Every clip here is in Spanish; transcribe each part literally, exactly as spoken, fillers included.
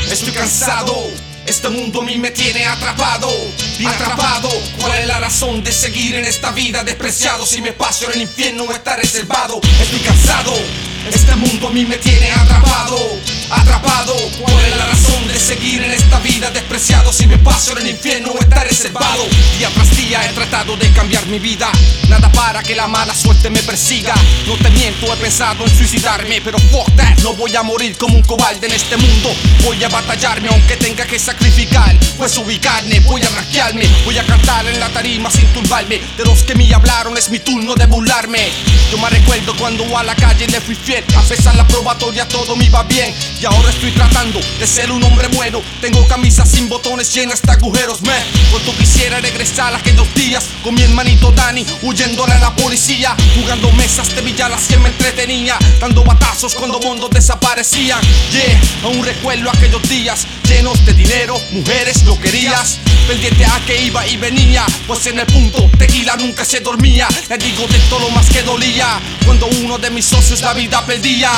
estoy cansado. Este mundo a mí me tiene atrapado, atrapado. ¿Cuál es la razón de seguir en esta vida despreciado? Si mi espacio en el infierno está reservado. Estoy cansado. Este mundo a mí me tiene atrapado, atrapado. ¿Cuál es la razón de seguir en esta vida despreciado? Si mi espacio en el infierno está reservado. Día tras día he tratado de cambiar mi vida, nada para que la mala suerte me persiga. No te miento, he pensado en suicidarme, pero fuck that, no voy a morir como un cobarde en este mundo. Voy a batallarme aunque tenga que sacrificar, pues ubicarme, voy a rankearme, voy a cantar en la tarima sin turbarme. De los que me hablaron es mi turno de burlarme. Yo me recuerdo cuando a la calle le fui fiel, a pesar la probatoria todo me iba bien. Y ahora estoy tratando de ser un hombre bueno. Tengo camisas sin botones llenas de agujeros, me cuando quisiera regresar a aquellos días con mi hermanito Dani, huyéndole a la policía, jugando mesas de billar así él me entretenía, dando batazos cuando mundos desaparecían. Yeah, aún recuerdo aquellos días llenos de dinero, mujeres, loquerías, pendiente a que iba y venía, pues en el punto tequila nunca se dormía. Le digo de todo lo más que dolía cuando uno de mis socios la vida perdía.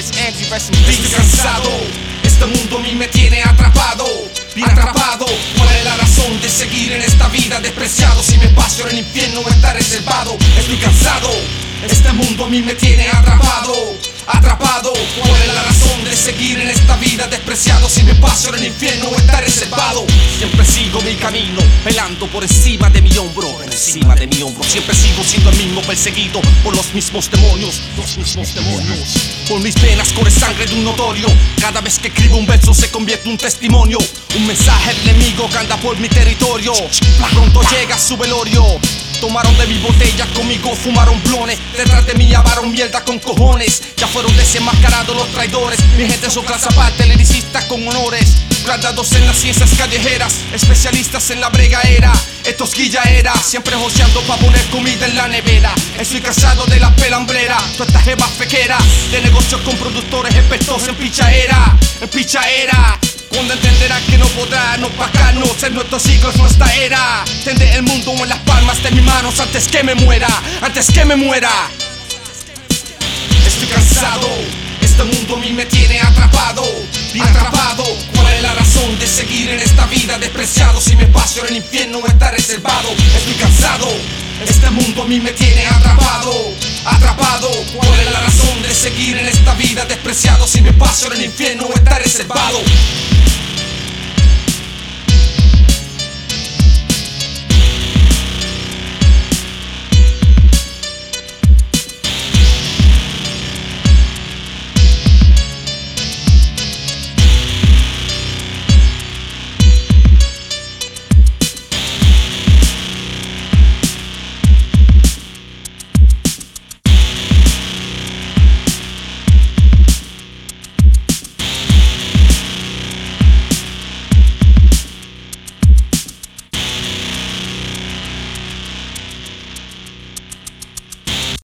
Estoy cansado, este mundo a mí me tiene atrapado, atrapado. ¿Cuál es la razón de seguir en esta vida despreciado? Si mi espacio en el infierno está reservado. Estoy cansado, este mundo a mí me tiene atrapado, atrapado. ¿Cuál es la razón de seguir en esta vida despreciado? Si mi espacio en el infierno está reservado. Siempre sigo mi camino, velando por encima de mi hombro, por encima de mi hombro. Siempre sigo siendo el mismo, perseguido por los mismos demonios, los mismos demonios. Por mis venas corre sangre de un notorio. Cada vez que escribo un verso se convierte en un testimonio, un mensaje al enemigo que anda por mi territorio. Pronto llega su velorio. Tomaron de mi botella, conmigo fumaron blones, detrás de mí llamaron mierda con cojones. Ya fueron desenmascarados los traidores. Mi gente son clase aparte, liricistas con honores, graduados en las ciencias callejeras, especialistas en la bregaera. Estos guillaera, siempre joseando pa' poner comida en la nevera. Estoy cansado de la pelambrera, toda esta jeva fequera, de negocios con productores expertos en pichaera, en pichaera. Cuando entenderán que no podrá, no pagarnos, en nuestros siglos, nuestra era. Tendré el mundo en las palmas de mis manos antes que me muera, antes que me muera. Estoy cansado, este mundo a mí me tiene atrapado, atrapado. ¿Cuál es la razón de seguir en esta vida despreciado? Si mi espacio en el infierno está reservado. Estoy cansado, este mundo a mí me tiene atrapado, atrapado. ¿Cuál es la razón de seguir en esta vida despreciado? Si mi espacio en el infierno está reservado.